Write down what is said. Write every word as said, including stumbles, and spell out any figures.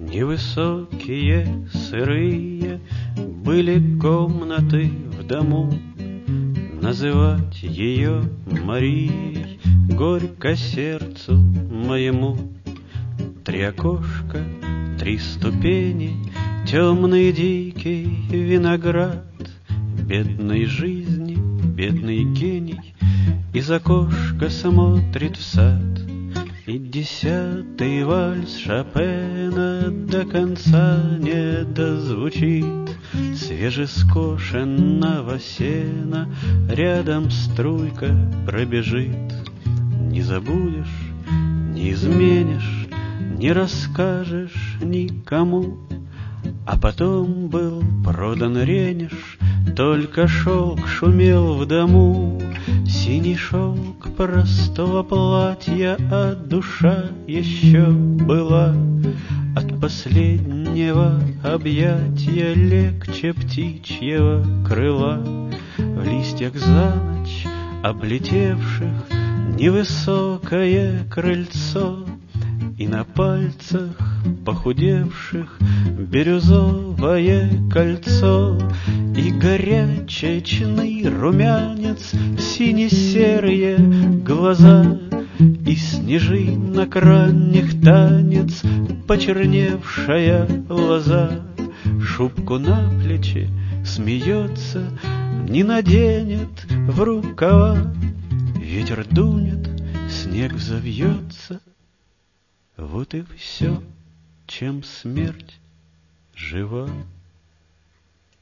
Невысокие, сырые были комнаты в дому. Называть ее Марией горько сердцу моему. Три окошка, три ступени, темный дикий виноград. Бедной жизни, бедный гений из окошка смотрит в сад. И десятый вальс Шопена до конца не дозвучит. Свежескошенного сена рядом струйка пробежит. Не забудешь, не изменишь, не расскажешь никому. А потом был продан Рениш, только шелк шумел в дому. Синий шелк простого платья, а душа еще была от последнего объятия легче птичьего крыла. В листьях за ночь облетевших невысокое крыльцо, и на пальцах похудевших бирюзовое кольцо, и горячечный румянец, сине-серые глаза, и снежинок ранних танец, почерневшая лоза. Шубку на плечи смеется, не наденет в рукава. Ветер дунет, снег взовьется. Вот и все, чем смерть жива.